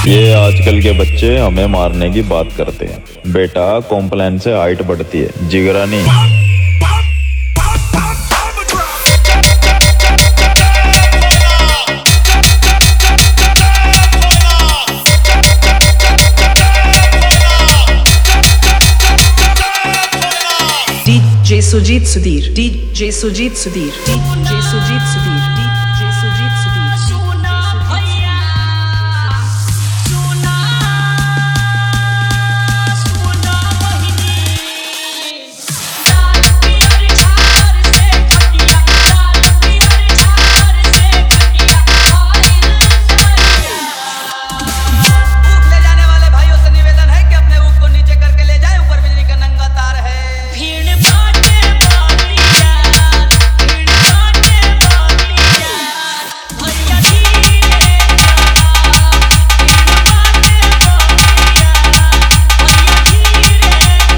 ये आजकल के बच्चे हमें मारने की बात करते हैं। बेटा कॉम्प्लेन से हाइट बढ़ती है, जिगरा नहीं। DJ Sujit Sudhir, DJ Sujit Sudhir, DJ Sujit Sudhir, DJ Sujit Sudhir. Suna bhaiya, suna, suna bahini. Laal piyar chhar se khatiya, laal piyar chhar se khatiya, ail sariya. भूख ले जाने वाले भाइयों से निवेदन है कि अपने ऊँट को नीचे करके ले जाएं, ऊपर बिजली का नंगा तार है। भीड़ बाटे बालिया, भीड़ बाटे बालिया, भैया धीरे चला। भीड़ बाटे बालिया, भैया धीरे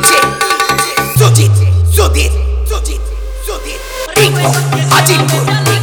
Ajimpur.